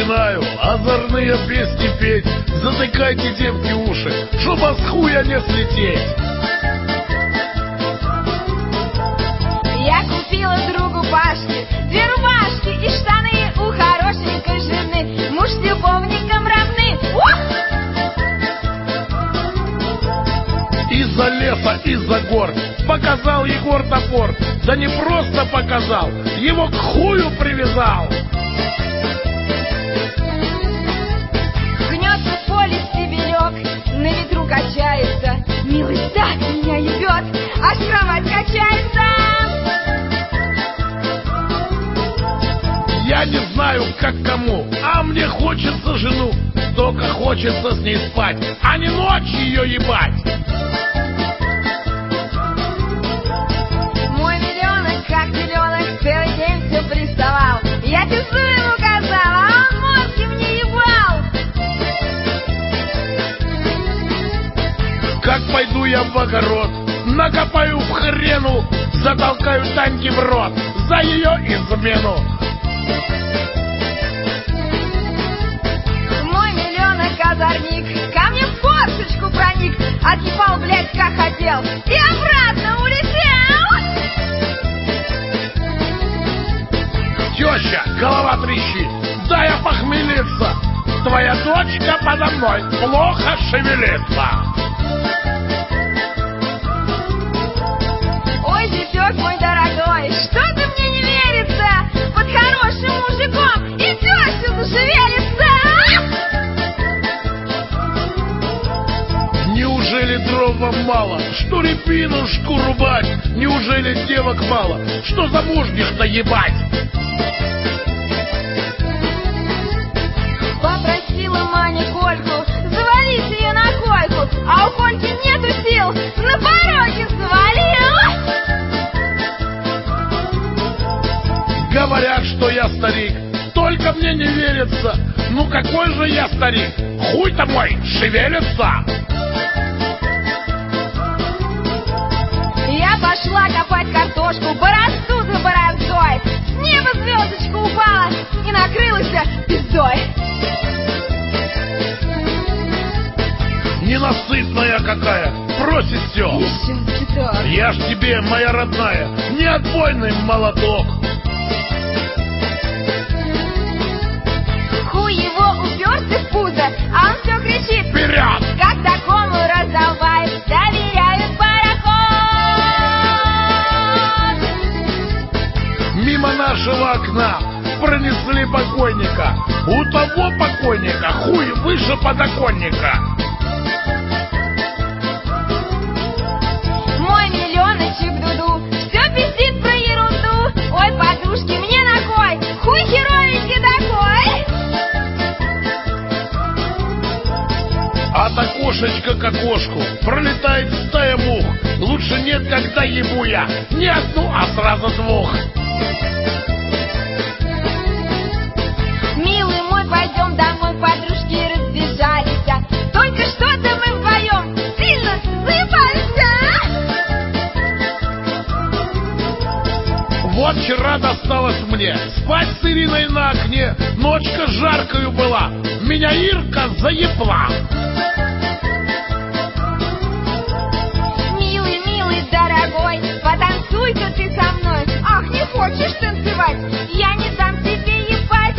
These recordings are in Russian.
начинаю озорные песни петь. Затыкайте, девки, уши, чтобы с хуя не слететь. Я купила другу Пашке 2 рубашки и штаны у хорошенькой жены. Муж с любовником равны. Из-за леса, из-за гор показал Егор топор. Да не просто показал, его к хую привязал. Гнется в поле стебелек, на ветру качается. Милый так меня ебет, аж кровать качается. Я не знаю, как кому, а мне хочется жену. Только хочется с ней спать, а не ночью ее ебать. Мой миллионок, как миллионок, целый день все приставал. Я пизду ему казала, а он мозги мне ебал. Как пойду я в огород, накопаю в хрену, затолкаю Таньке в рот за ее измену. Мой миллионок озорник ко мне в форточку проник, отъебал, блядь, как хотел, и обратно улетел. Теща, голова трещит, дай опохмелиться. Твоя дочка подо мной плохо шевелится. Ой, зятёк мой дорогой, что-то мне не верится. Под хорошим мужиком и теща зашевелится. Неужели дров вам мало, что репинушку рубать? Неужели девок мало, что замужних-то ебать? Попросила Маня Кольку завалить ее на койку, а у Кольки нету сил, на пороге завалил. Говорят, что я старик, только мне не верится. Ну какой же я старик? Хуй-то мой шевелится. Я пошла копать картошку, борозду за бороздой. С неба звездочка упала и накрылась пиздой. Ненасытная какая, просит все. Еще чуток. Я ж тебе, моя родная, не отбойный молоток. Хуй его уперся в пузо, а он все кричит: Вперед! как такому раздолбаю доверяют пароход. Мимо нашего окна пронесли покойника. У того покойника хуй выше подоконника. Мой миллионочек Дуду все пиздит про ерунду. Ой, подружки, мне на кой? Хуй херовенький такой. От окошечка к окошку пролетает стая мух. Лучше нет, когда ебу я не одну, а сразу 2. Милый мой, пойдем домой, подружки разбежались. Только что-то мы вдвоем сильно заебались. Вот вчера досталось мне спать с Ириной на окне. Ночка жаркою была, меня Ирка заебла. Милый, милый, дорогой, потанцуй-ка ты со мной. Ах, не хочешь танцевать? Я не дам тебе ебать.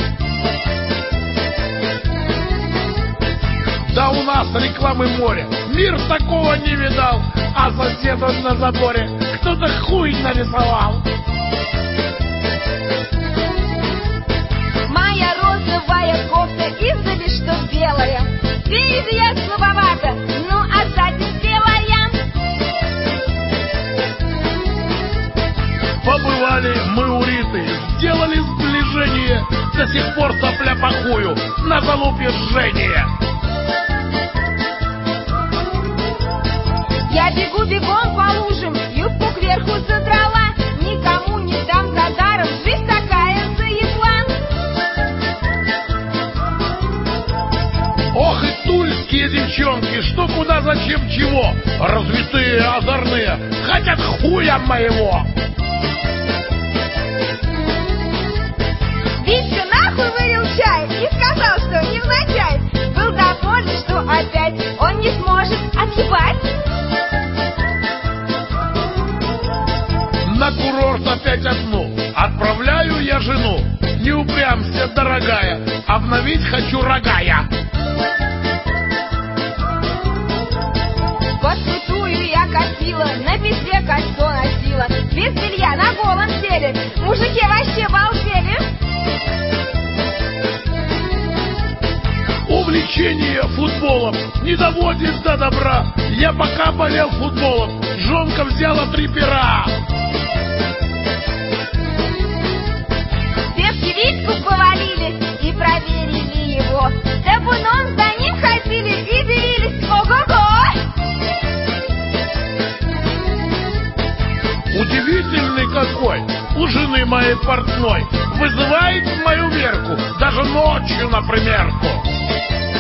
Да у нас рекламы море, мир такого не видал. А сосед он на заборе кто-то хуй нарисовал. Моя розовая кофта издали, что белая. Впереди я слабовата, ну а сзади белая. Побывали мы у Риты, сделали сближение. До сих пор сопля по хую на залупе жжение. Я бегу бегом по лужам, юбку кверху задрала. Никому не дам за даром, жизнь такая заебла. Ох и тульские девчонки, что куда, зачем, чего. Развитые, озорные, хотят хуя моего. Витька, нахуй сверху вылил чай и сказал, что невзначай. Был доволен, что опять он не сможет отъебать. На курорт опять одну отправляю я жену. Не упрямься, дорогая, обновить хочу рога я. Вот крутую я катила, на пизде кольцо носила, без белья на голом теле. Мужики вообще балдели. Увлечение футболом не доводит до добра. Я пока болел футболом, жонка взяла 3 пера. Все в кивичку повалились и проверили его. Табуном за ним ходили и делились. Ого-го! Удивительный какой, у жены моей портной. Вызывает мою Верку, даже ночью на примерку.